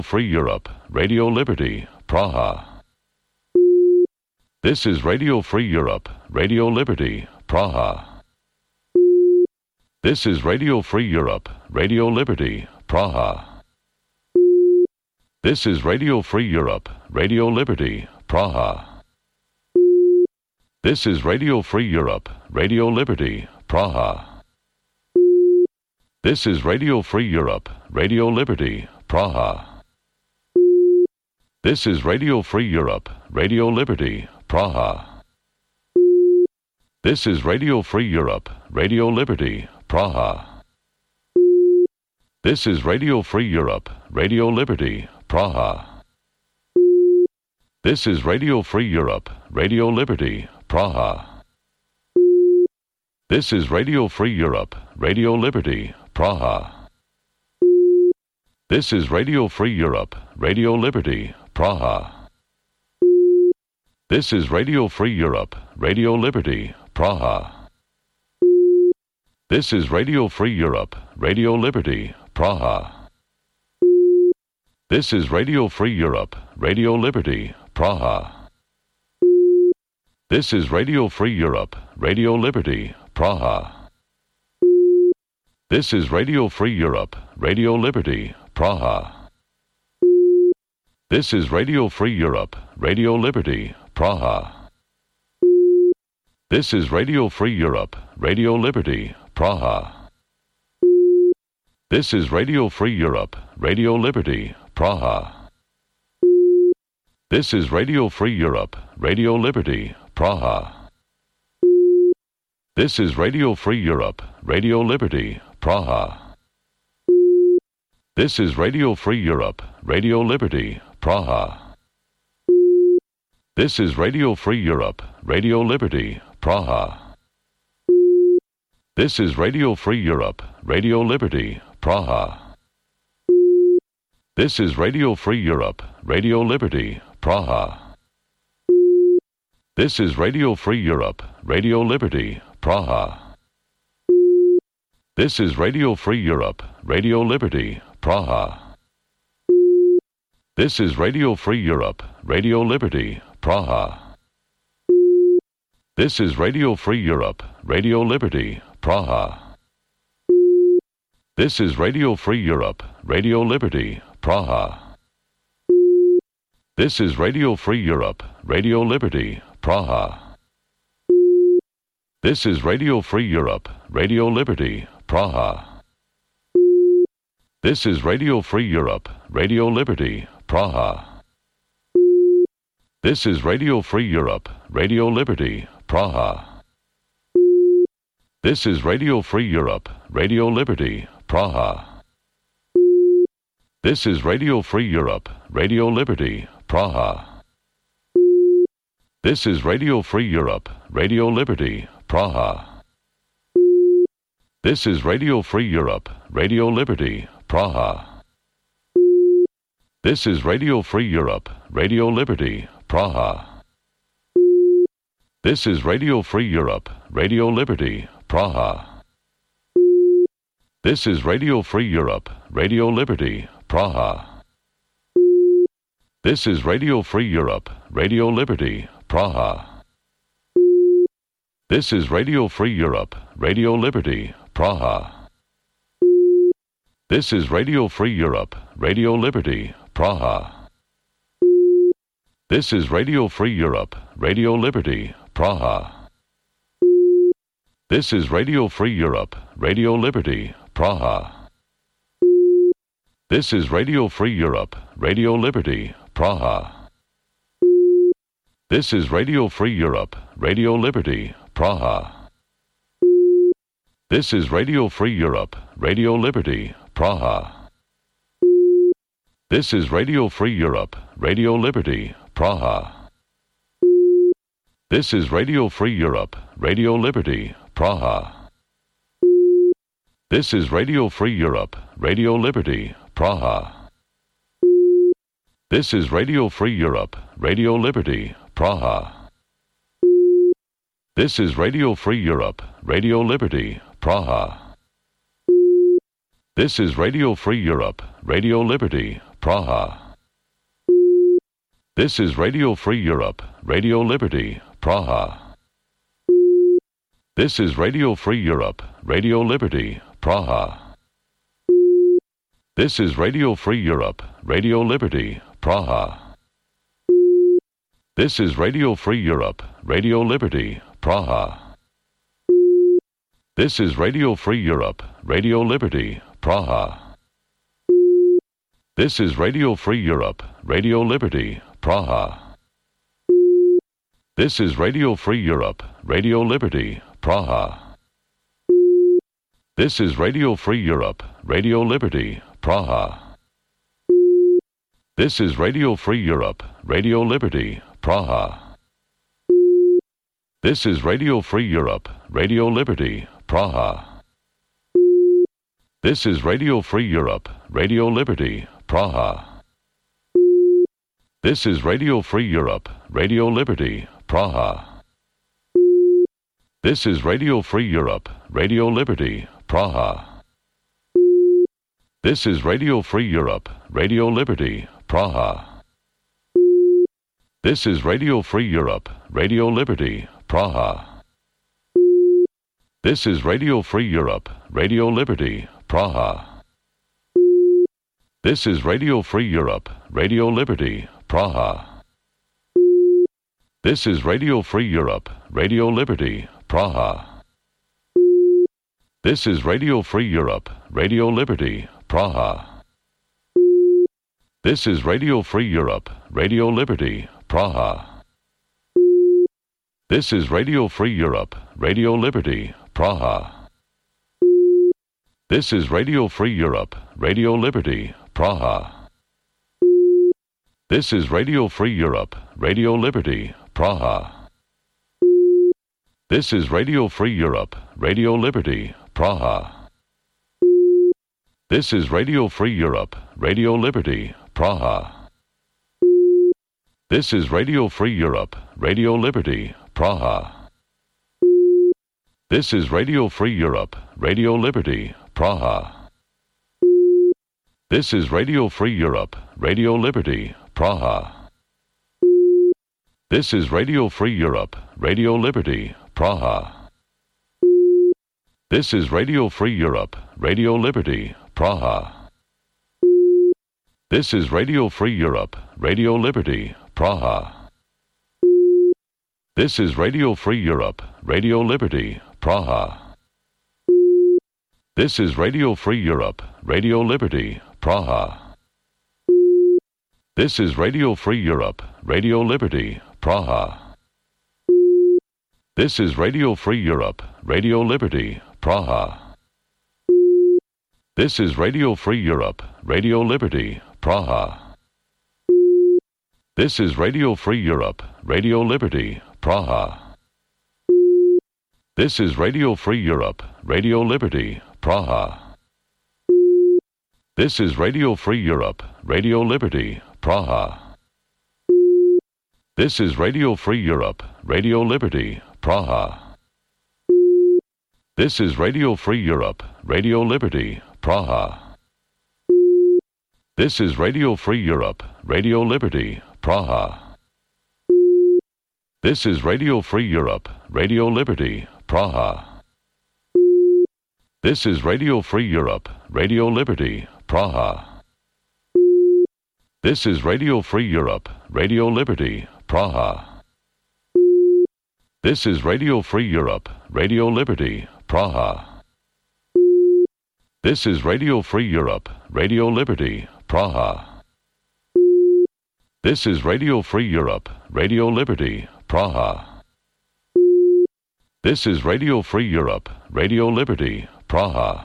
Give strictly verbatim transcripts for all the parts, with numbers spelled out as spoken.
Free Europe, Radio Liberty, Praha. This is Radio Free Europe, Radio Liberty, Praha. This is Radio Free Europe, Radio Liberty, Praha. This is Radio Free Europe, Radio Liberty, Praha. This is Radio Free Europe, Radio Liberty, Praha. This is Radio Free Europe, Radio Liberty, Praha. This is Radio Free Europe, Radio Liberty, Praha. This is Radio Free Europe, Radio Liberty, Praha. This is Radio Free Europe, Radio Liberty, Praha. This is Radio Free Europe, Radio Liberty, Praha. This is Radio Free Europe, Radio Liberty, Praha. This is Radio Free Europe, Radio Liberty, Praha. This is Radio Free Europe, Radio Liberty, Praha. This is Radio Free Europe, Radio Liberty, Praha. This is Radio Free Europe, Radio Liberty, Praha. This is Radio Free Europe, Radio Liberty, Praha. This is Radio Free Europe, Radio Liberty, Praha. This is Radio Free Europe, Radio Liberty, Praha. This is Radio Free Europe, Radio Liberty, Praha. This is Radio Free Europe, Radio Liberty, Praha. This is Radio Free Europe, Radio Liberty, Praha. This is Radio Free Europe, Radio Liberty, Praha. This is Radio Free Europe, Radio Liberty, Praha. This is Radio Free Europe, Radio Liberty, Praha. This is Radio Free Europe, Radio Liberty, Praha. This is Radio Free Europe, Radio Liberty, Praha. This is Radio Free Europe, Radio Liberty, Praha. This is Radio Free Europe, Radio Liberty, Praha. This is Radio Free Europe, Radio Liberty, Praha. This is Radio Free Europe, Radio Liberty, Praha. This is Radio Free Europe, Radio Liberty, Praha. This is Radio Free Europe, Radio Liberty, Praha. This is Radio Free Europe, Radio Liberty, Praha. This is Radio Free Europe, Radio Liberty, Praha. This is Radio Free Europe, Radio Liberty, Praha. This is Radio Free Europe, Radio Liberty, Praha. This is Radio Free Europe, Radio Liberty, Praha. This is Radio Free Europe, Radio Liberty, Praha. This is Radio Free Europe, Radio Liberty, Praha. This is Radio Free Europe, Radio Liberty, Praha. This is Radio Free Europe, Radio Liberty, Praha. This is Radio Free Europe, Radio Liberty, Praha. This is Radio Free Europe, Radio Liberty, Praha. This is Radio Free Europe, Radio Liberty, Praha. This is Radio Free Europe, Radio Liberty, Praha. This is Radio Free Europe, Radio Liberty, Praha. This is Radio Free Europe, Radio Liberty, Praha. This is Radio Free Europe, Radio Liberty, Praha. This is Radio Free Europe, Radio Liberty, Praha. This is Radio Free Europe, Radio Liberty, Praha. This is Radio Free Europe, Radio Liberty, Praha. This is Radio Free Europe, Radio Liberty, Praha. This is Radio Free Europe, Radio Liberty, Praha. This is Radio Free Europe, Radio Liberty, Praha. This is Radio Free Europe, Radio Liberty, Praha. This is Radio Free Europe, Radio Liberty, Praha. This is Radio Free Europe, Radio Liberty, Praha. This is Radio Free Europe, Radio Liberty, Praha. This is Radio Free Europe, Radio Liberty, Praha. This is Radio Free Europe, Radio Liberty, Praha. This is Radio Free Europe, Radio Liberty, Praha. This is Radio Free Europe, Radio Liberty, Praha. This is Radio Free Europe, Radio Liberty, Praha. This is Radio Free Europe, Radio Liberty, Praha. This is Radio Free Europe, Radio Liberty, Praha. This is Radio Free Europe, Radio Liberty, Praha. This is Radio Free Europe, Radio Liberty, Praha. This is Radio Free Europe, Radio Liberty, Praha. This is Radio Free Europe, Radio Liberty, Praha. This is Radio Free Europe, Radio Liberty, Praha. This is Radio Free Europe, Radio Liberty, Praha. This is Radio Free Europe, Radio Liberty, Praha. This is Radio Free Europe, Radio Liberty, Praha. This is Radio Free Europe, Radio Liberty, Praha. This is Radio Free Europe, Radio Liberty, Praha. This is Radio Free Europe, Radio Liberty, Praha. This is Radio Free Europe, Radio Liberty, Praha. This is Radio Free Europe, Radio Liberty, Praha. This is Radio Free Europe, Radio Liberty, Praha. This is Radio Free Europe, Radio Liberty, Praha. This is Radio Free Europe, Radio Liberty, Praha. This is Radio Free Europe, Radio Liberty, Praha. This is Radio Free Europe, Radio Liberty, Praha. This is Radio Free Europe, Radio Liberty, Praha. This is Radio Free Europe, Radio Liberty, Praha. This is Radio Free Europe, Radio Liberty, Praha. This is Radio Free Europe, Radio Liberty, Praha. This is Radio Free Europe, Radio Liberty, Praha. This is Radio Free Europe, Radio Liberty, Praha. This is Radio Free Europe, Radio Liberty, Praha. This is Radio Free Europe, Radio Liberty, Praha. This is Radio Free Europe, Radio Liberty, Praha. This is Radio Free Europe, Radio Liberty, Praha. This is Radio Free Europe, Radio Liberty, Praha. This is Radio Free Europe, Radio Liberty, Praha. This is Radio Free Europe, Radio Liberty, Praha. This is Radio Free Europe, Radio Liberty, Praha. This is Radio Free Europe, Radio Liberty, Praha. This is Radio Free Europe, Radio Liberty, Praha. This is Radio Free Europe, Radio Liberty, Praha. This is Radio Free Europe, Radio Liberty, Praha. This is Radio Free Europe, Radio Liberty, Praha. This is Radio Free Europe, Radio Liberty, Praha. This is Radio Free Europe, Radio Liberty, Praha. This is Radio Free Europe, Radio Liberty, Praha.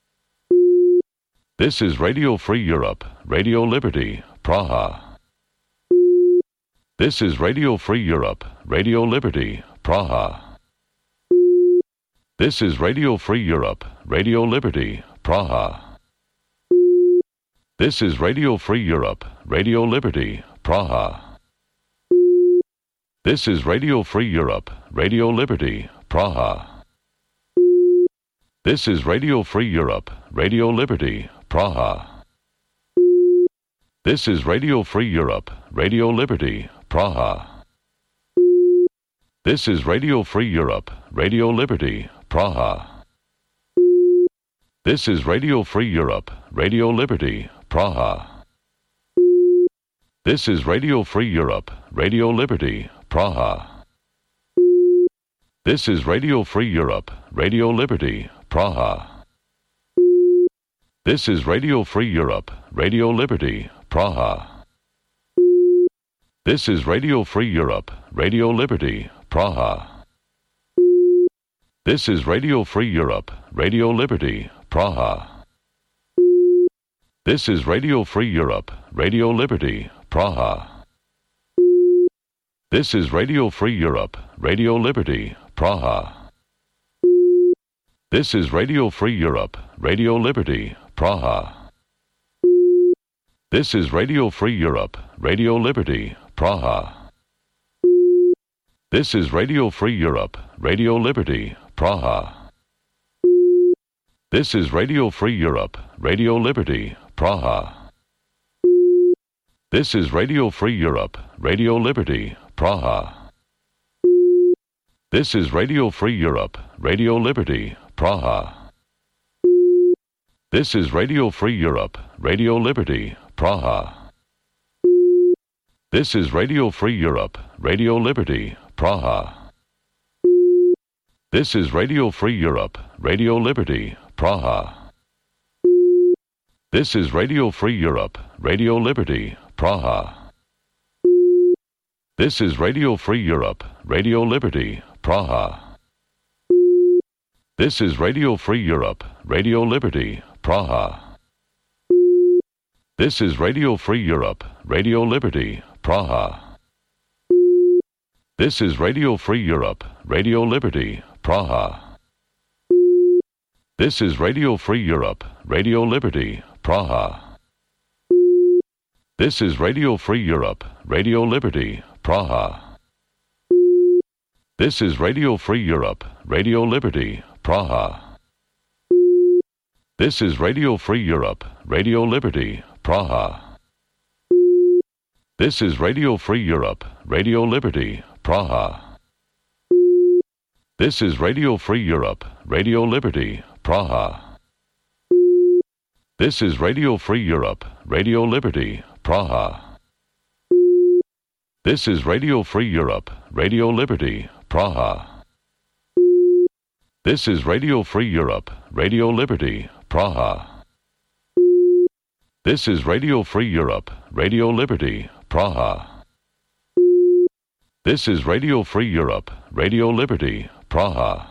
This is Radio Free Europe, Radio Liberty, Praha. This is Radio Free Europe, Radio Liberty, Praha. This is Radio Free Europe, Radio Liberty, Praha. This is Radio Free Europe, Radio Liberty, Praha. This is Radio Free Europe, Radio Liberty, Praha. This is Radio Free Europe, Radio Liberty, Praha. This is Radio Free Europe, Radio Liberty, Praha. This is Radio Free Europe, Radio Liberty, Praha. This is Radio Free Europe, Radio Liberty, Praha. This is Radio Free Europe, Radio Liberty, Praha. This is Radio Free Europe, Radio Liberty, Praha. This is Radio Free Europe, Radio Liberty, Praha. This is Radio Free Europe, Radio Liberty, Praha. This is Radio Free Europe, Radio Liberty, Praha. This is Radio Free Europe, Radio Liberty, Praha. This is Radio Free Europe, Radio Liberty, Praha. This is Radio Free Europe, Radio Liberty, Praha. This is Radio Free Europe, Radio Liberty, Praha. This is Radio Free Europe, Radio Liberty, Praha. This is Radio Free Europe, Radio Liberty, Praha. This is Radio Free Europe, Radio Liberty, Praha. This is Radio Free Europe, Radio Liberty, Praha. This is Radio Free Europe, Radio Liberty, Praha. This is Radio Free Europe, Radio Liberty, Praha. This is Radio Free Europe, Radio Liberty, Praha. This is Radio Free Europe, Radio Liberty, Praha. This is Radio Free Europe, Radio Liberty, Praha. This is Radio Free Europe, Radio Liberty, Praha. This is Radio Free Europe, Radio Liberty, Praha. This is Radio Free Europe, Radio Liberty, Praha. This is Radio Free Europe, Radio Liberty, Praha. This is Radio Free Europe, Radio Liberty, Praha. This is Radio Free Europe, Radio Liberty, Praha. This is Radio Free Europe, Radio Liberty, Praha. This is Radio Free Europe, Radio Liberty, Praha. This is Radio Free Europe, Radio Liberty, Praha. This is Radio Free Europe, Radio Liberty, Praha. This is Radio Free Europe, Radio Liberty, Praha. This is Radio Free Europe, Radio Liberty, Praha. This is Radio Free Europe, Radio Liberty, Praha. This is Radio Free Europe, Radio Liberty, Praha.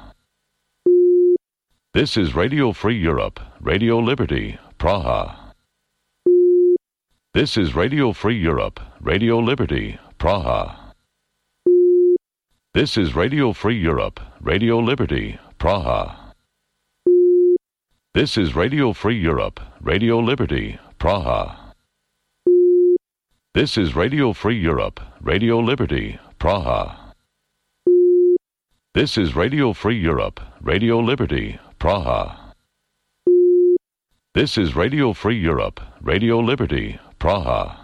This is Radio Free Europe, Radio Liberty, Praha. This is Radio Free Europe, Radio Liberty, Praha. This is Radio Free Europe, Radio Liberty, Praha. This is Radio Free Europe, Radio Liberty, Praha. This is Radio Free Europe, Radio Liberty, Praha. This is Radio Free Europe, Radio Liberty, Praha. This is Radio Free Europe, Radio Liberty, Praha.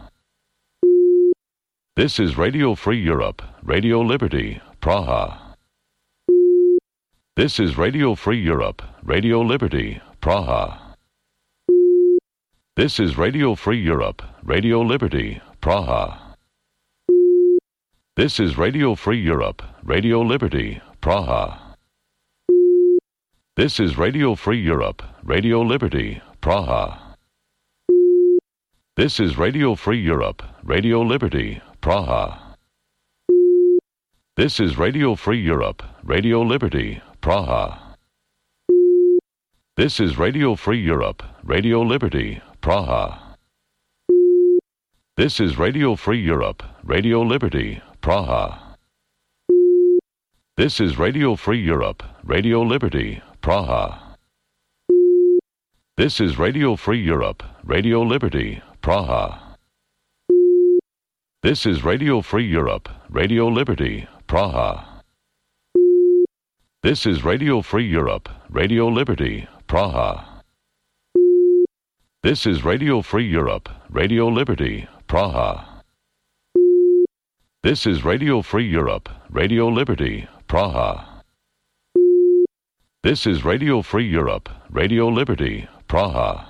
This is Radio Free Europe, Radio Liberty, Praha. This is Radio Free Europe, Radio Liberty, Praha. This is Radio Free Europe, Radio Liberty, Praha. This is Radio Free Europe, Radio Liberty, Praha. This is Radio Free Europe, Radio Liberty, Praha. This is Radio Free Europe, Radio Liberty, Praha. This is Radio Free Europe, Radio Liberty, Praha. This is Radio Free Europe, Radio Liberty, Praha. This is Radio Free Europe, Radio Liberty, Praha. This is Radio Free Europe, Radio Liberty, Praha. This is Radio Free Europe, Radio Liberty, Praha. This is Radio Free Europe, Radio Liberty, Praha. This is Radio Free Europe, Radio Liberty, Praha. This is Radio Free Europe, Radio Liberty, Praha. This is Radio Free Europe, Radio Liberty, Praha. This is Radio Free Europe, Radio Liberty, Praha.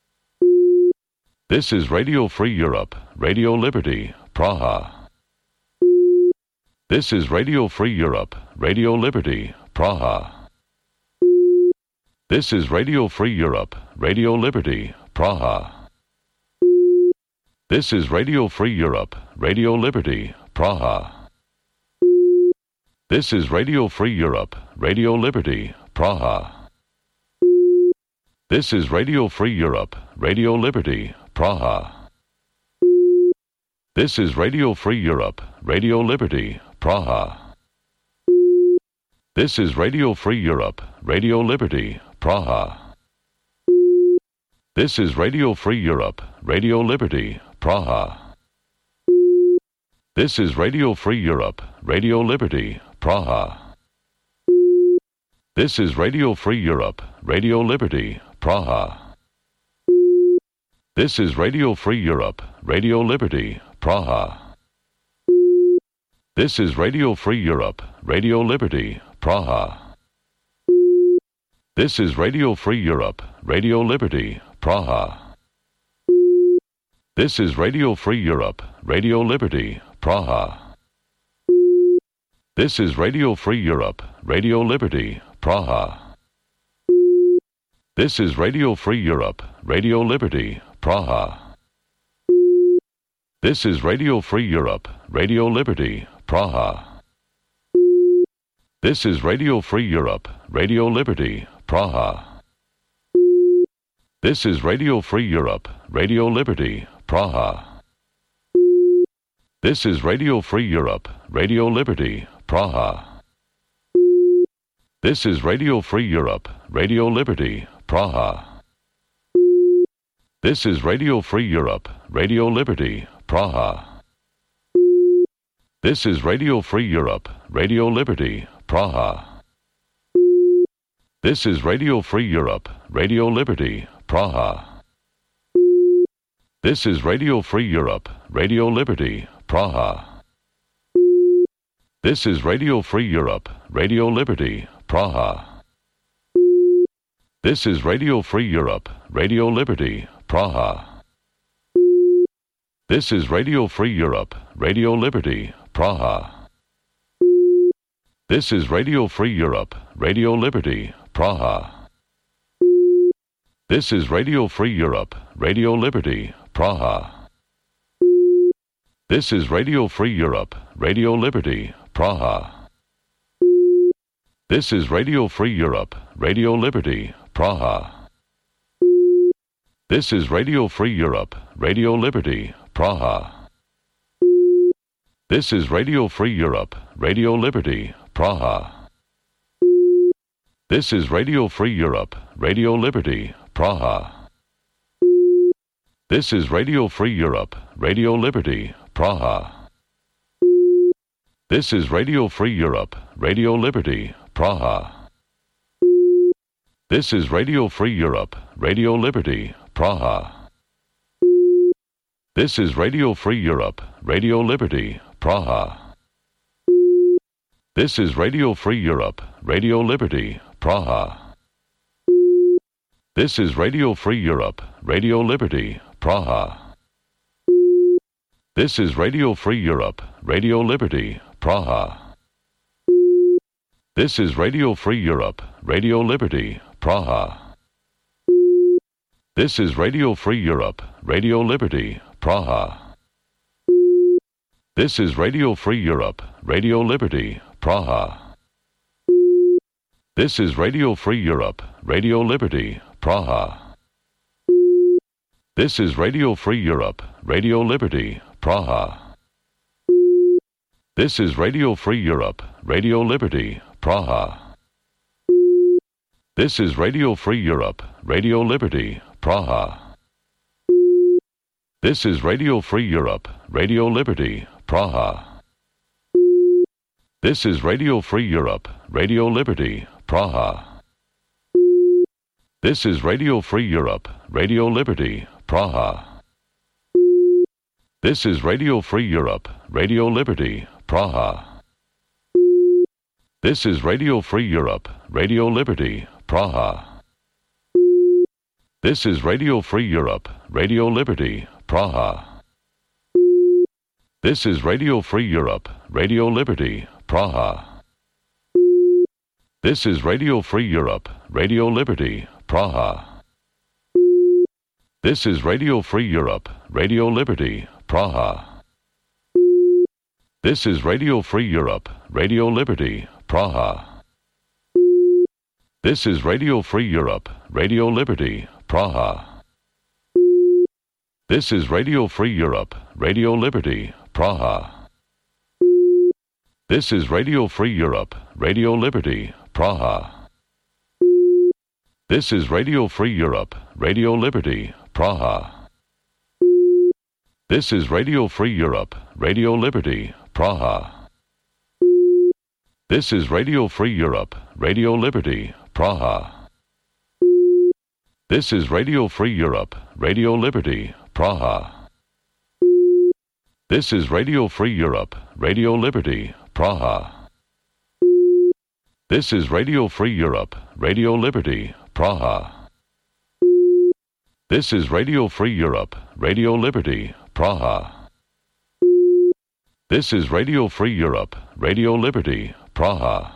This is Radio Free Europe, Radio Liberty, Praha. This is Radio Free Europe, Radio Liberty, Praha. This is Radio Free Europe, Radio Liberty, Praha. This is Radio Free Europe, Radio Liberty, Praha. This is Radio Free Europe, Radio Liberty, Praha. This is Radio Free Europe, Radio Liberty, Praha. This is Radio Free Europe, Radio Liberty, Praha. This is Radio Free Europe, Radio Liberty, Praha. This is Radio Free Europe, Radio Liberty, Praha. This is Radio Free Europe, Radio Liberty, Praha. This is Radio Free Europe, Radio Liberty, Praha. This is Radio Free Europe, Radio Liberty, Praha. This is Radio Free Europe, Radio Liberty, Praha. This is Radio Free Europe, Radio Liberty, Praha. This is Radio Free Europe, Radio Liberty, Praha. This is Radio Free Europe, Radio Liberty, Praha. This is Radio Free Europe, Radio Liberty, Praha. This is Radio Free Europe, Radio Liberty, Praha. This is Radio Free Europe, Radio Liberty, Praha. This is Radio Free Europe, Radio Liberty, Praha. This is Radio Free Europe, Radio Liberty, Praha. This is Radio Free Europe, Radio Liberty, Praha. This is Radio Free Europe, Radio Liberty, Praha. This is Radio Free Europe, Radio Liberty, Praha. This is Radio Free Europe, Radio Liberty, Praha. This is Radio Free Europe, Radio Liberty, Praha. This is Radio Free Europe, Radio Liberty, Praha. This is Radio Free Europe, Radio Liberty, Praha. This is Radio Free Europe, Radio Liberty, Praha. This is Radio Free Europe, Radio Liberty, Praha. This is Radio Free Europe, Radio Liberty, Praha. This is Radio Free Europe, Radio Liberty, Praha. This is Radio Free Europe, Radio Liberty, Praha. This is Radio Free Europe, Radio Liberty, Praha. This is Radio Free Europe, Radio Liberty, Praha. This is Radio Free Europe, Radio Liberty, Praha. This is Radio Free Europe, Radio Liberty, Praha. This is Radio Free Europe, Radio Liberty, Praha. This is Radio Free Europe, Radio Liberty, Praha. This is Radio Free Europe, Radio Liberty, Praha. This is Radio Free Europe, Radio Liberty, Praha. This is Radio Free Europe, Radio Liberty, Praha. This is Radio Free Europe, Radio Liberty, Praha. This is Radio Free Europe, Radio Liberty, Praha. This is Radio Free Europe, Radio Liberty, Praha. This is Radio Free Europe, Radio Liberty, Praha. This is Radio Free Europe, Radio Liberty, Praha. This is Radio Free Europe, Radio Liberty, Praha. This is Radio Free Europe, Radio Liberty, Praha. This is Radio Free Europe, Radio Liberty, Praha. This is Radio Free Europe, Radio Liberty, Praha. This is Radio Free Europe, Radio Liberty, Praha. This is Radio Free Europe, Radio Liberty, Praha. This is Radio Free Europe, Radio Liberty, Praha. This is Radio Free Europe, Radio Liberty, Praha. This is Radio Free Europe, Radio Liberty, Praha. This is Radio Free Europe, Radio Liberty, Praha. This is Radio Free Europe, Radio Liberty, Praha. This is Radio Free Europe, Radio Liberty, Praha. This is Radio Free Europe, Radio Liberty, Praha. This is Radio Free Europe, Radio Liberty, Praha. This is Radio Free Europe, Radio Liberty, Praha. This is Radio Free Europe, Radio Liberty, Praha. This is Radio Free Europe, Radio Liberty, Praha. This is Radio Free Europe, Radio Liberty, Praha. This is Radio Free Europe, Radio Liberty, Praha. This is Radio Free Europe, Radio Liberty, Praha. This is Radio Free Europe, Radio Liberty, Praha. This is Radio Free Europe, Radio Liberty, Praha. This is Radio Free Europe, Radio Liberty, Praha. This is Radio Free Europe, Radio Liberty, Praha.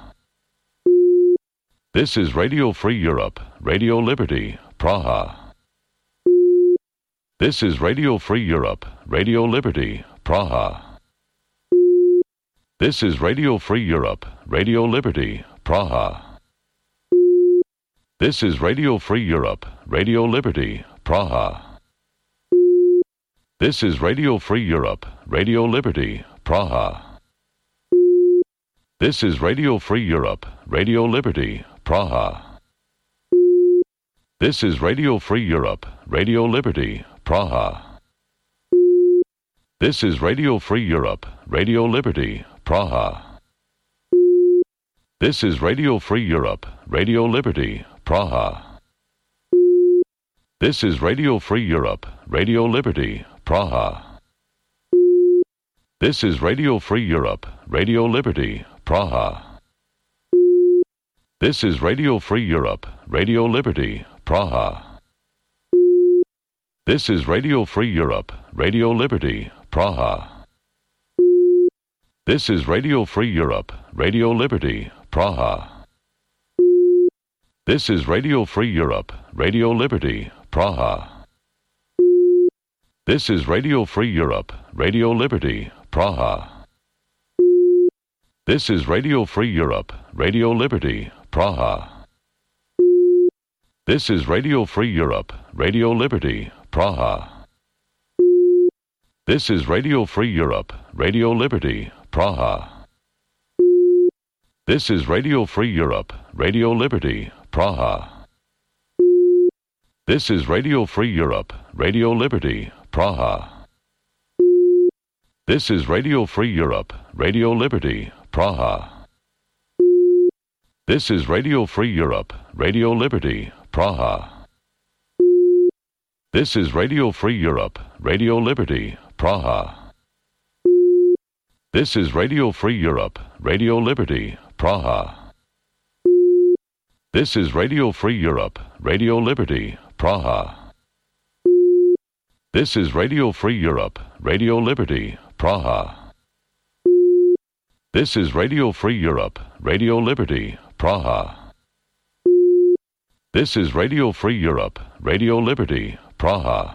This is Radio Free Europe, Radio Liberty, Praha. This is Radio Free Europe, Radio Liberty, Praha. This is Radio Free Europe, Radio Liberty, Praha. This is Radio Free Europe, Radio Liberty, Praha. This is Radio Free Europe, Radio Liberty, Praha. This is Radio Free Europe, Radio Liberty, Praha. This is Radio Free Europe, Radio Liberty, Praha. This is Radio Free Europe, Radio Liberty, Praha. This is Radio Free Europe, Radio Liberty, Praha. This is Radio Free Europe, Radio Liberty, Praha. This is Radio Free Europe, Radio Liberty, Praha. This is Radio Free Europe, Radio Liberty, Praha. This is Radio Free Europe, Radio Liberty, Praha. This is Radio Free Europe, Radio Liberty, Praha. This is Radio Free Europe, Radio Liberty, Praha. This is Radio Free Europe, Radio Liberty, Praha. This is Radio Free Europe, Radio Liberty, Praha. This is Radio Free Europe, Radio Liberty, Praha. This is Radio Free Europe, Radio Liberty, Praha. This is Radio Free Europe, Radio Liberty, Praha. This is Radio Free Europe, Radio Liberty, Praha. This is Radio Free Europe, Radio Liberty, Praha. This is Radio Free Europe, Radio Liberty, Praha. This is Radio Free Europe, Radio Liberty, Praha. This is Radio Free Europe, Radio Liberty, Praha. This is Radio Free Europe, Radio Liberty, Praha. This is Radio Free Europe, Radio Liberty, Praha. This is Radio Free Europe, Radio Liberty, Praha. This is Radio Free Europe, Radio Liberty, Praha.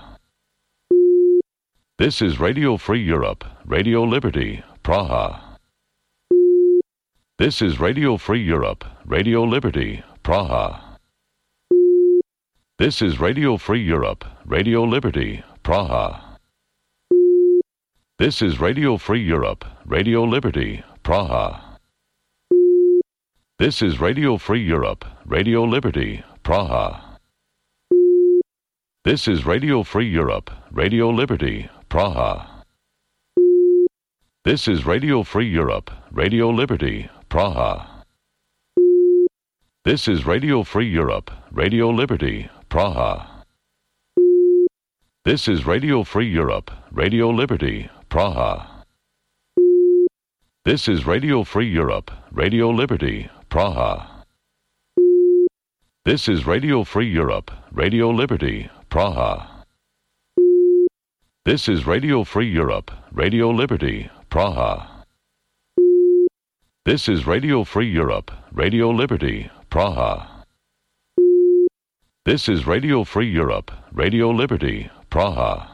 This is Radio Free Europe, Radio Liberty, Praha. This is Radio Free Europe, Radio Liberty, Praha. This is Radio Free Europe, Radio Liberty, Praha. This is Radio Free Europe, Radio Liberty, Praha. This is Radio Free Europe, Radio Liberty, Praha. This is Radio Free Europe, Radio Liberty, Praha. This is Radio Free Europe, Radio Liberty, Praha. This is Radio Free Europe, Radio Liberty, Praha. This is Radio Free Europe, Radio Liberty, Praha. This is Radio Free Europe, Radio Liberty, Praha. This is Radio Free Europe, Radio Liberty, Praha. This is Radio Free Europe, Radio Liberty, Praha. This is Radio Free Europe, Radio Liberty, Praha. This is Radio Free Europe, Radio Liberty, Praha.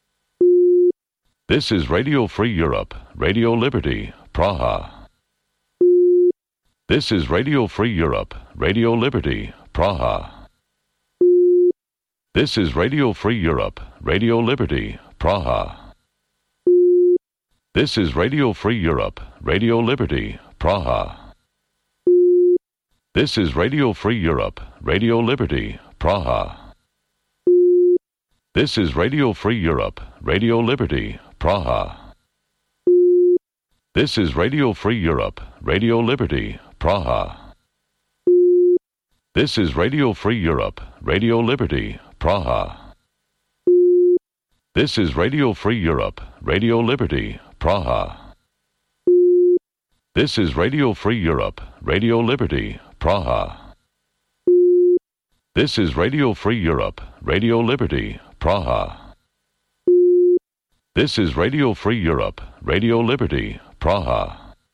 This is Radio Free Europe, Radio Liberty, Praha. This is Radio Free Europe, Radio Liberty, Praha. This is Radio Free Europe, Radio Liberty, Praha. This is Radio Free Europe, Radio Liberty, Praha. This is Radio Free Europe, Radio Liberty, Praha. This is Radio Free Europe, Radio Liberty, Praha. This is Radio Free Europe, Radio Liberty, Praha. This is Radio Free Europe, Radio Liberty, Praha. This is Radio Free Europe, Radio Liberty, Praha. This is Radio Free Europe, Radio Liberty, Praha. This is Radio Free Europe, Radio Liberty, Praha. This is Radio Free Europe, Radio Liberty, Praha.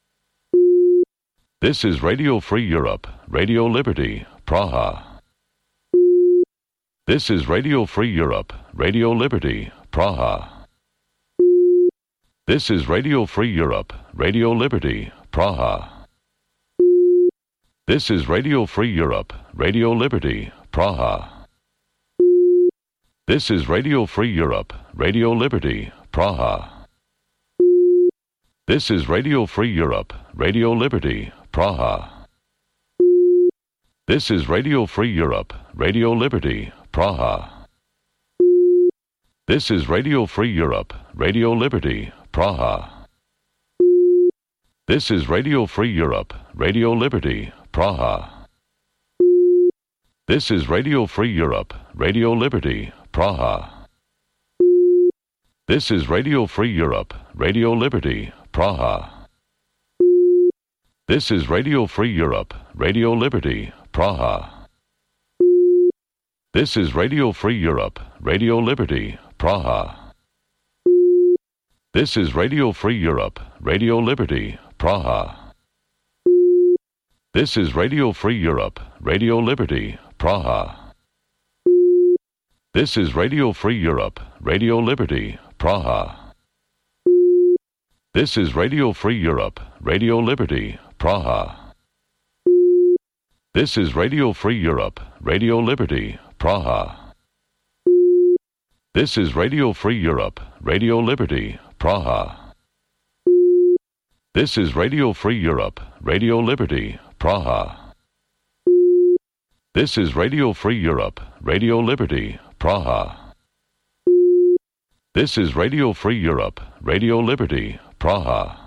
This is Radio Free Europe, Radio Liberty, Praha. This is Radio Free Europe, Radio Liberty, Praha. This is Radio Free Europe, Radio Liberty, Praha. This is Radio Free Europe, Radio Liberty, Praha. This is Radio Free Europe, Radio Liberty, Praha. This is Radio Free Europe, Radio Liberty, Praha. This is Radio Free Europe, Radio Liberty, Praha. This is Radio Free Europe, Radio Liberty, Praha. This is Radio Free Europe, Radio Liberty, Praha. This is Radio Free Europe, Radio Liberty, Praha. This is Radio Free Europe, Radio Liberty, Praha. This is Radio Free Europe, Radio Liberty, Praha. This is Radio Free Europe, Radio Liberty, Praha. This is Radio Free Europe, Radio Liberty, Praha. This is Radio Free Europe, Radio Liberty, Praha. This is Radio Free Europe, Radio Liberty, Praha. This is Radio Free Europe, Radio Liberty, Praha. This is Radio Free Europe, Radio Liberty, Praha. This is Radio Free Europe, Radio Liberty, Praha. This is Radio Free Europe, Radio Liberty, Praha. This is Radio Free Europe, Radio Liberty, Praha. This is Radio Free Europe, Radio Liberty, Praha.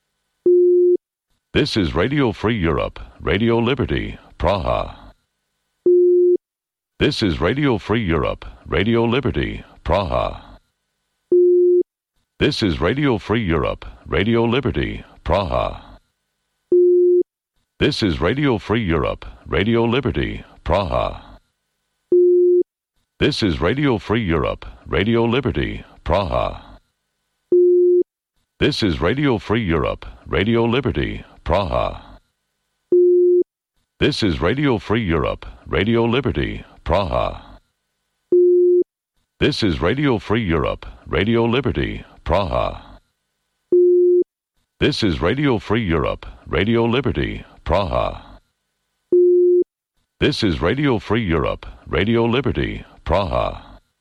This is Radio Free Europe, Radio Liberty, Praha. This is Radio Free Europe, Radio Liberty, Praha. This is Radio Free Europe, Radio Liberty, Praha. This is Radio Free Europe, Radio Liberty, Praha. This is Radio Free Europe, Radio Liberty, Praha. This is Radio Free Europe, Radio Liberty, Praha. This is Radio Free Europe, Radio Liberty, Praha. This is Radio Free Europe, Radio Liberty, Praha. This is Radio Free Europe, Radio Liberty, Praha. This is Radio Free Europe, Radio Liberty, Praha.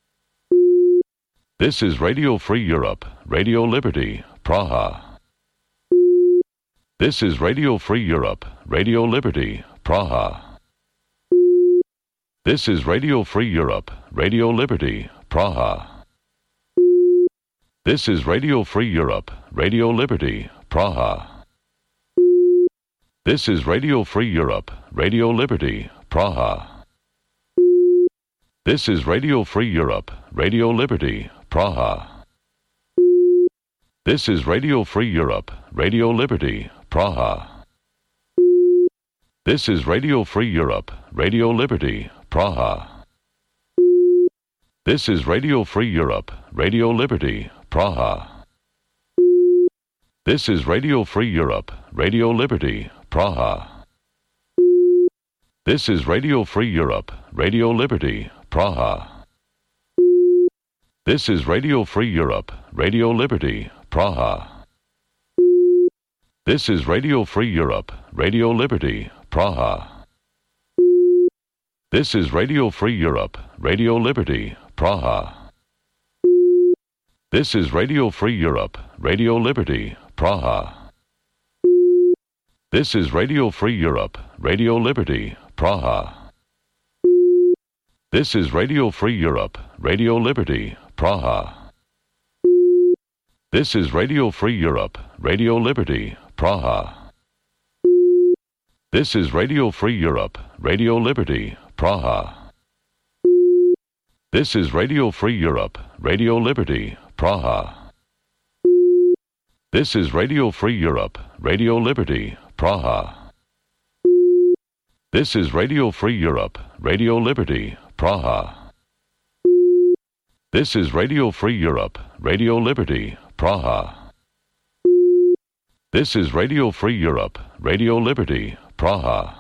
This is Radio Free Europe, Radio Liberty, Praha. This is Radio Free Europe, Radio Liberty, Praha. This is Radio Free Europe, Radio Liberty, Praha. This is Radio Free Europe, Radio Liberty, Praha. This is Radio Free Europe, Radio Liberty, Praha. This is Radio Free Europe, Radio Liberty, Praha. This is Radio Free Europe, Radio Liberty, Praha. This is Radio Free Europe, Radio Liberty, Praha. This is Radio Free Europe, Radio Liberty, Praha. This is Radio Free Europe, Radio Liberty, Praha. This is Radio Free Europe, Radio Liberty, Praha. This is Radio Free Europe, Radio Liberty, Praha. This is Radio Free Europe, Radio Liberty, Praha. This is Radio Free Europe, Radio Liberty, Praha. This is Radio Free Europe, Radio Liberty, Praha. This is Radio Free Europe, Radio Liberty, Praha. This is Radio Free Europe, Radio Liberty, Praha. This is Radio Free Europe, Radio Liberty, Praha. This is Radio Free Europe, Radio Liberty, Praha. This is Radio Free Europe, Radio Liberty, Praha. This is Radio Free Europe, Radio Liberty, Praha. This is Radio Free Europe, Radio Liberty, Praha. This is Radio Free Europe, Radio Liberty, Praha. This is Radio Free Europe, Radio Liberty, Praha.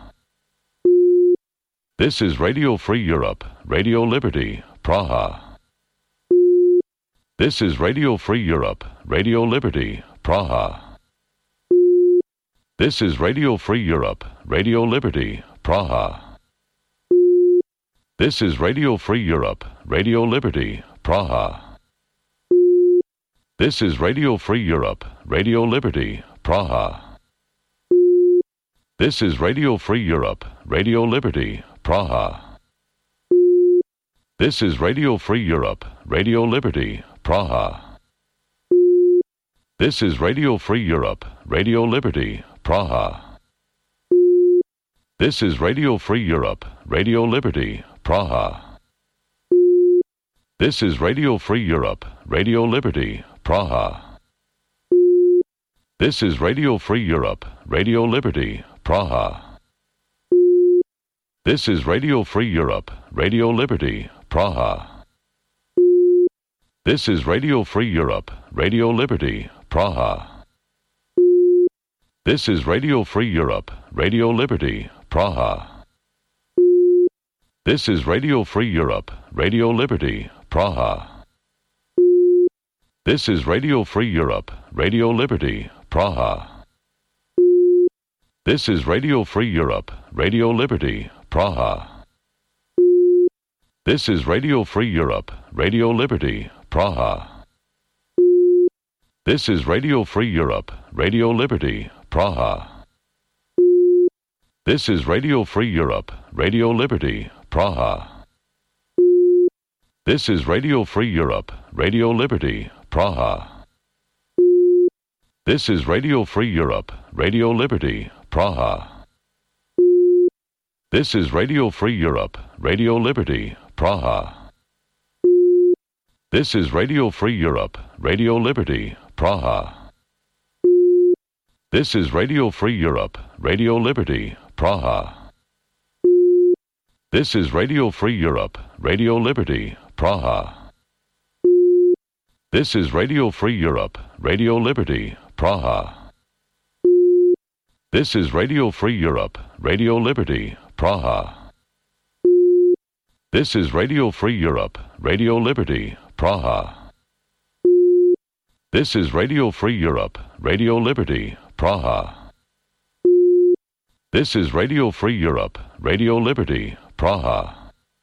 This is Radio Free Europe, Radio Liberty, Praha. This is Radio Free Europe, Radio Liberty, Praha. This is Radio Free Europe, Radio Liberty, Praha. This is Radio Free Europe, Radio Liberty, Praha. This is Radio Free Europe, Radio Liberty, Praha. This is Radio Free Europe, Radio Liberty, Praha. This is Radio Free Europe, Radio Liberty, Praha. This is Radio Free Europe, Radio Liberty, Praha. This is Radio Free Europe, Radio Liberty, Praha. This is Radio Free Europe, Radio Liberty, Praha. This is Radio Free Europe, Radio Liberty, Praha. This is Radio Free Europe, Radio Liberty, Praha. This is Radio Free Europe, Radio Liberty, Praha. This is Radio Free Europe, Radio Liberty, Praha. This is Radio Free Europe, Radio Liberty, Praha. This is Radio Free Europe, Radio Liberty, Praha. This is Radio Free Europe, Radio Liberty, Praha. This is Radio Free Europe, Radio Liberty, Praha. This is Radio Free Europe, Radio Liberty, Praha. This is Radio Free Europe, Radio Liberty, Praha. This is Radio Free Europe, Radio Liberty, Praha. This is Radio Free Europe, Radio Liberty, Praha. This is Radio Free Europe, Radio Liberty, Praha. This is Radio Free Europe, Radio Liberty, Praha. This is Radio Free Europe, Radio Liberty, Praha. This is Radio Free Europe, Radio Liberty, Praha. This is Radio Free Europe, Radio Liberty, Praha. This is Radio Free Europe, Radio Liberty, Praha. This is Radio Free Europe, Radio Liberty, Praha. This is Radio Free Europe, Radio Liberty, Praha. This is Radio Free Europe, Radio Liberty, Praha.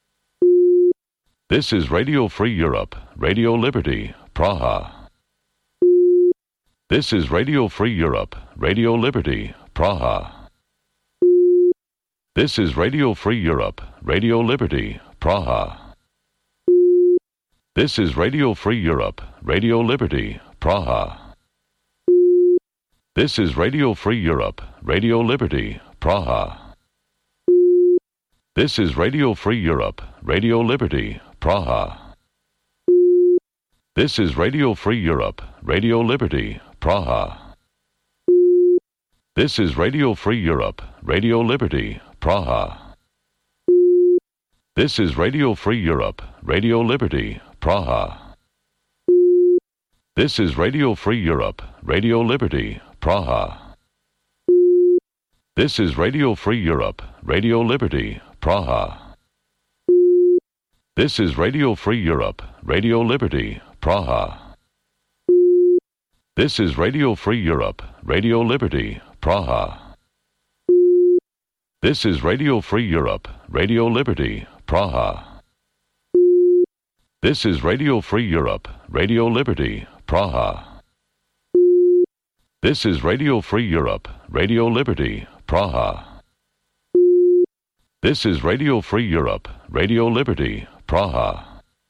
This is Radio Free Europe, Radio Liberty, Praha. This is Radio Free Europe, Radio Liberty, Praha. This is Radio Free Europe, Radio Liberty, Praha. This is Radio Free Europe, Radio Liberty, Praha. This is Radio Free Europe, Radio Liberty, Praha. This is Radio Free Europe, Radio Liberty, Praha. This is Radio Free Europe, Radio Liberty, Praha. This is Radio Free Europe, Radio Liberty, Praha. This is Radio Free Europe, Radio Liberty, Praha. This is Radio Free Europe, Radio Liberty, Praha. This is Radio Free Europe, Radio Liberty, Praha. This is Radio Free Europe, Radio Liberty, Praha. This is Radio Free Europe, Radio Liberty, Praha. This is Radio Free Europe, Radio Liberty, Praha. This is Radio Free Europe, Radio Liberty, Praha. This is Radio Free Europe, Radio Liberty, Praha. This is Radio Free Europe, Radio Liberty, Praha.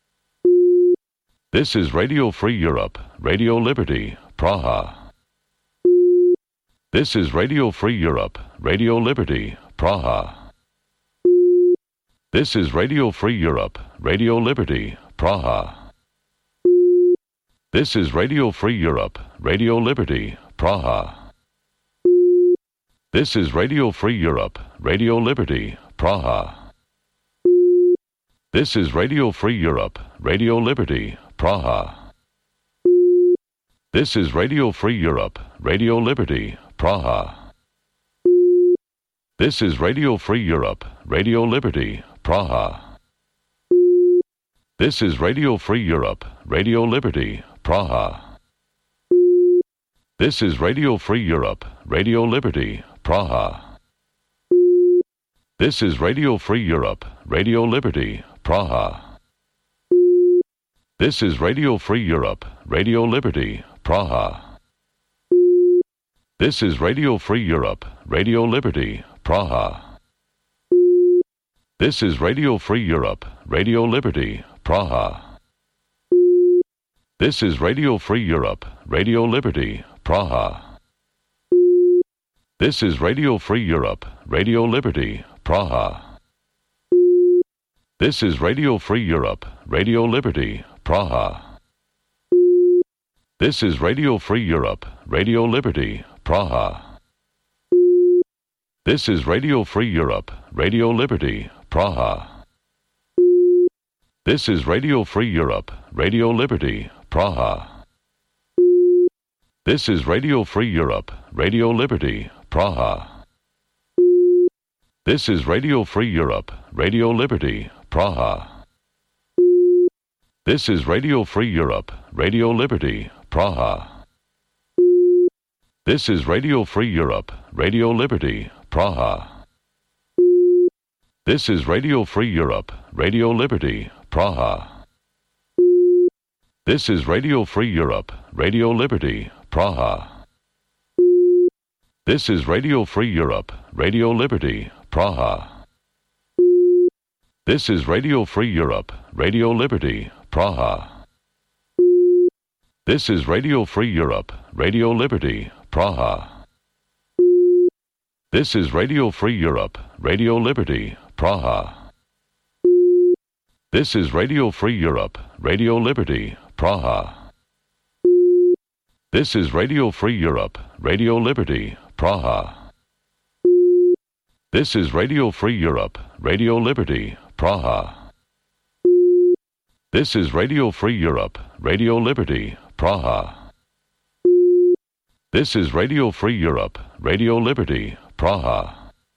This is Radio Free Europe, Radio Liberty, Praha. This is Radio Free Europe, Radio Liberty, Praha. This is Radio Free Europe, Radio Liberty, Praha. This is Radio Free Europe, Radio Liberty, Praha. This is Radio Free Europe, Radio Liberty, Praha. This is Radio Free Europe, Radio Liberty, Praha. This is Radio Free Europe, Radio Liberty, Praha. This is Radio Free Europe, Radio Liberty, Praha. This is Radio Free Europe, Radio Liberty, Praha. This is Radio Free Europe, Radio Liberty, Praha. This is Radio Free Europe, Radio Liberty, Praha. This is Radio Free Europe, Radio Liberty, Praha. This is Radio Free Europe, Radio Liberty, Praha. This is Radio Free Europe, Radio Liberty, Praha. This is Radio Free Europe, Radio Liberty, Praha. This is Radio Free Europe, Radio Liberty, Praha. This is Radio Free Europe, Radio Liberty, Praha. This is Radio Free Europe, Radio Liberty, Praha. This is Radio Free Europe, Radio Liberty, Praha. This is Radio Free Europe, Radio Liberty, Praha. This is Radio Free Europe, Radio Liberty, Praha. This is Radio Free Europe, Radio Liberty, Praha. This is Radio Free Europe, Radio Liberty, Praha. This is Radio Free Europe, Radio Liberty, Praha. This is Radio Free Europe, Radio Liberty, Praha. This is Radio Free Europe, Radio Liberty, Praha. This is Radio Free Europe, Radio Liberty, Praha. This is Radio Free Europe, Radio Liberty, Praha. This is Radio Free Europe, Radio Liberty, Praha. This is Radio Free Europe, Radio Liberty, Praha. This is Radio Free Europe, Radio Liberty, Praha. This is Radio Free Europe, Radio Liberty, Praha. This is Radio Free Europe, Radio Liberty, Praha. This is Radio Free Europe, Radio Liberty, Praha. This is Radio Free Europe, Radio Liberty, Praha.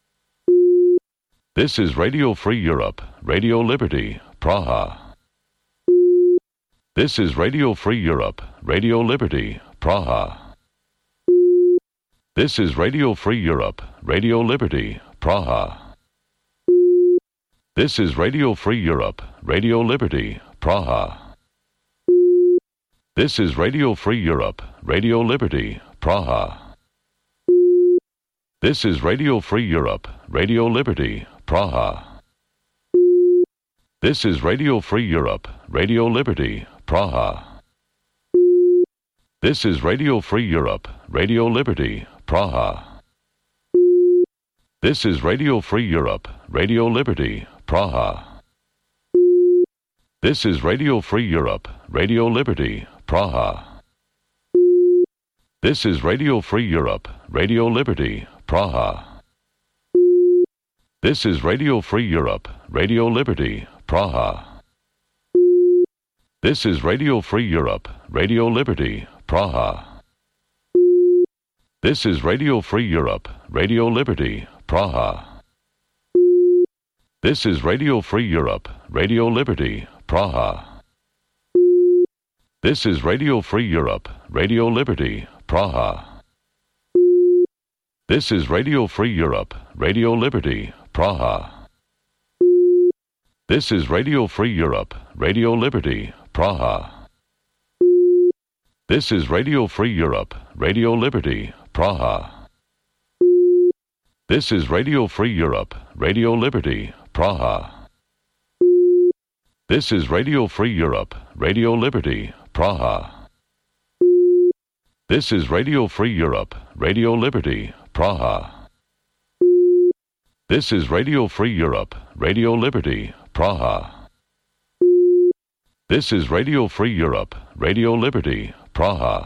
This is Radio Free Europe, Radio Liberty, Praha. This is Radio Free Europe, Radio Liberty, Praha. This is Radio Free Europe, Radio Liberty, Praha. This is Radio Free Europe, Radio Liberty, Praha. This is Radio Free Europe, Radio Liberty, Praha. This is Radio Free Europe, Radio Liberty, Praha. This is Radio Free Europe, Radio Liberty, Praha. This is Radio Free Europe, Radio Liberty, Praha. This is Radio Free Europe, Radio Liberty, Praha. This is Radio Free Europe, Radio Liberty, Praha. This is Radio Free Europe, Radio Liberty, Praha. This is Radio Free Europe, Radio Liberty, Praha. This is Radio Free Europe, Radio Liberty, Praha. This is Radio Free Europe, Radio Liberty, Praha. This is Radio Free Europe, Radio Liberty, Praha. This is Radio Free Europe, Radio Liberty, Praha. This is Radio Free Europe, Radio Liberty, Praha. This is Radio Free Europe, Radio Liberty, Praha. This is Radio Free Europe, Radio Liberty, Praha. This is Radio Free Europe, Radio Liberty, Praha. This is Radio Free Europe, Radio Liberty, Praha. This is Radio Free Europe, Radio Liberty, Praha. This is Radio Free Europe, Radio Liberty, Praha. This is Radio Free Europe, Radio Liberty, Praha.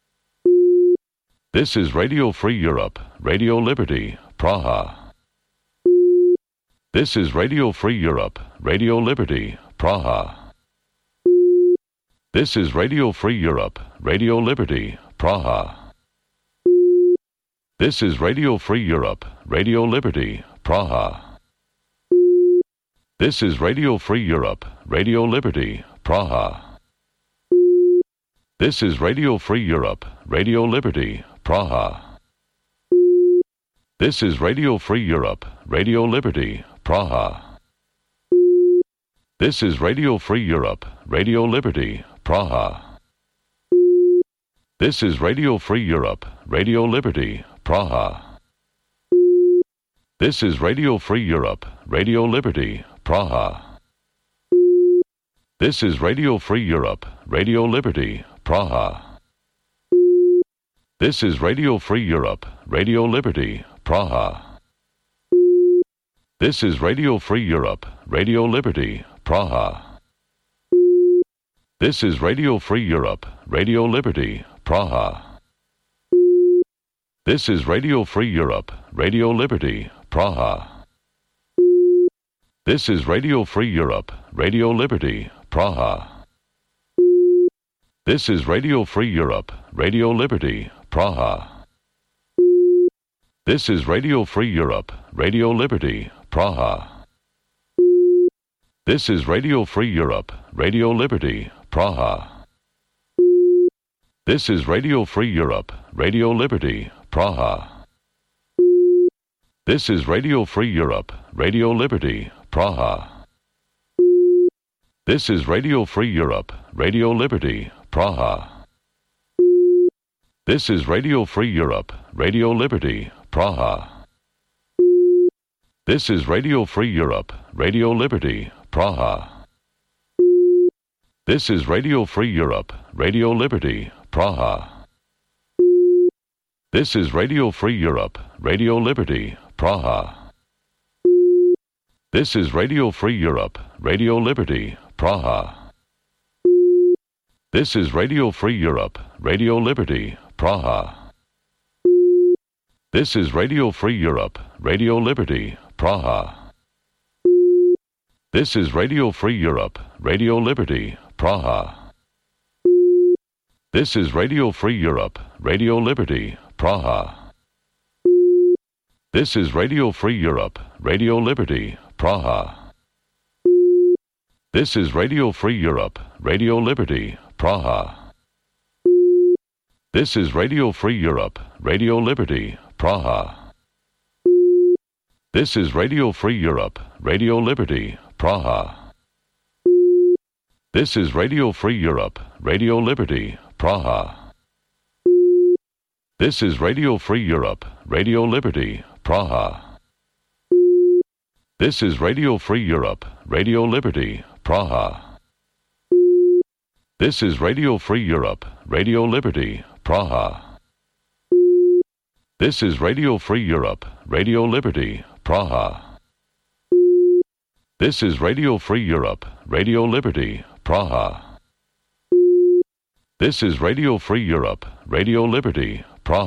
This is Radio Free Europe, Radio Liberty, Praha. This is Radio Free Europe, Radio Liberty, Praha. This is Radio Free Europe, Radio Liberty, Praha. This is Radio Free Europe, Radio Liberty, Praha. This is Radio Free Europe, Radio Liberty, Praha. This is Radio Free Europe, Radio Liberty, Praha. This is Radio Free Europe, Radio Liberty, Praha. This is Radio Free Europe, Radio Liberty, Praha. This is Radio Free Europe, Radio Liberty, Praha. This is Radio Free Europe, Radio Liberty, Praha. This is Radio Free Europe, Radio Liberty, Praha. This is Radio Free Europe, Radio Liberty, Praha. This is Radio Free Europe, Radio Liberty, Praha. This is Radio Free Europe, Radio Liberty, Praha. This is Radio Free Europe, Radio Liberty, Praha. This is Radio Free Europe, Radio Liberty, Praha. This is Radio Free Europe, Radio Liberty, Praha. This is Radio Free Europe, Radio Liberty, Praha. This is Radio Free Europe, Radio Liberty, Praha. This is Radio Free Europe, Radio Liberty, Praha. This is Radio Free Europe, Radio Liberty, Praha. This is Radio Free Europe, Radio Liberty, Praha. This is Radio Free Europe, Radio Liberty, Praha. This is Radio Free Europe, Radio Liberty, Praha. This is Radio Free Europe, Radio Liberty, Praha. This is Radio Free Europe, Radio Liberty, Praha. This is Radio Free Europe, Radio Liberty, Praha. This is Radio Free Europe, Radio Liberty, Praha. This is Radio Free Europe, Radio Liberty, Praha. This is Radio Free Europe, Radio Liberty, Praha. This is Radio Free Europe, Radio Liberty, Praha. This is Radio Free Europe, Radio Liberty, Praha. This is Radio Free Europe, Radio Liberty, Praha. This is Radio Free Europe, Radio Liberty, Praha. This is Radio Free Europe, Radio Liberty, Praha. This is Radio Free Europe, Radio Liberty, Praha. This is Radio Free Europe, Radio Liberty, Praha. This is Radio Free Europe, Radio Liberty, Praha. This is Radio Free Europe, Radio Liberty, Praha. This is Radio Free Europe, Radio Liberty, Praha. This is Radio Free Europe, Radio Liberty, Praha. This is Radio Free Europe, Radio Liberty,